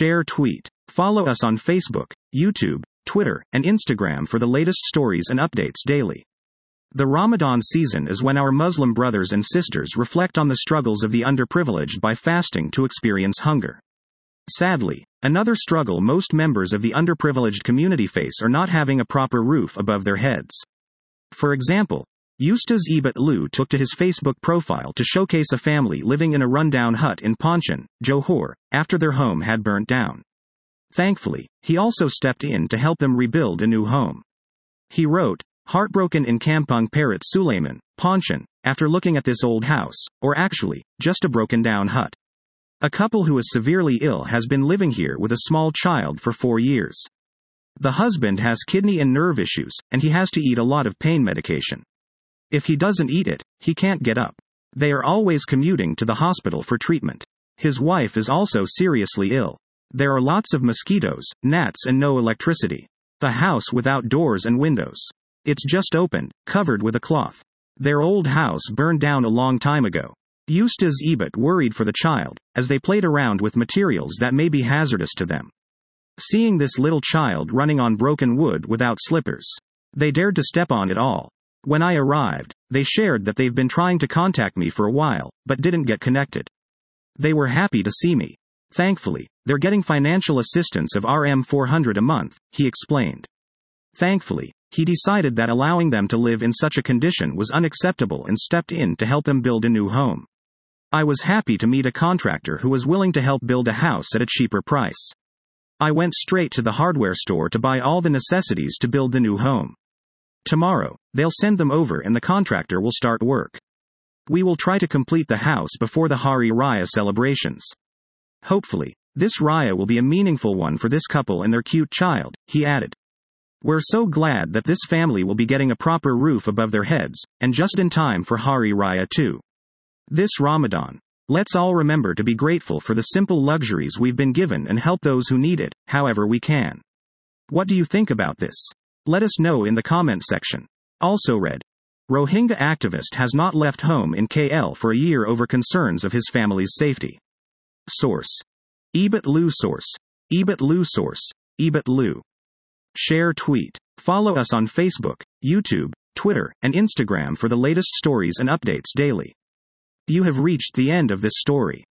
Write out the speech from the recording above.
Share tweet. Follow us on Facebook, YouTube, Twitter, and Instagram for the latest stories and updates daily. The Ramadan season is when our Muslim brothers and sisters reflect on the struggles of the underprivileged by fasting to experience hunger. Sadly, another struggle most members of the underprivileged community face are not having a proper roof above their heads. For example, Ustaz Ibet Lu took to his Facebook profile to showcase a family living in a rundown hut in Panchen, Johor, after their home had burnt down. Thankfully, he also stepped in to help them rebuild a new home. He wrote, "Heartbroken in Kampung Perit Sulaiman, Panchen, after looking at this old house, or actually, just a broken down hut. A couple who is severely ill has been living here with a small child for 4 years. The husband has kidney and nerve issues, and he has to eat a lot of pain medication. If he doesn't eat it, he can't get up. They are always commuting to the hospital for treatment. His wife is also seriously ill. There are lots of mosquitoes, gnats, and no electricity. The house without doors and windows. It's just opened, covered with a cloth. Their old house burned down a long time ago." Ustaz Ibet worried for the child, as they played around with materials that may be hazardous to them. Seeing this little child running on broken wood without slippers, they dared to step on it all. When I arrived, they shared that they've been trying to contact me for a while, but didn't get connected. They were happy to see me. Thankfully, they're getting financial assistance of Rm 400 a month, he explained. Thankfully, he decided that allowing them to live in such a condition was unacceptable and stepped in to help them build a new home. I was happy to meet a contractor who was willing to help build a house at a cheaper price. I went straight to the hardware store to buy all the necessities to build the new home. Tomorrow, they'll send them over and the contractor will start work. We will try to complete the house before the Hari Raya celebrations. Hopefully, this Raya will be a meaningful one for this couple and their cute child," he added. "We're so glad that this family will be getting a proper roof above their heads, and just in time for Hari Raya too. This Ramadan, let's all remember to be grateful for the simple luxuries we've been given and help those who need it, however we can." What do you think about this? Let us know in the comment section. Also read, Rohingya activist has not left home in KL for a year over concerns of his family's safety. Source. Ibet Lu. Source. Ibet Lu. Source. Ibet Lu. Share tweet. Follow us on Facebook, YouTube, Twitter, and Instagram for the latest stories and updates daily. You have reached the end of this story.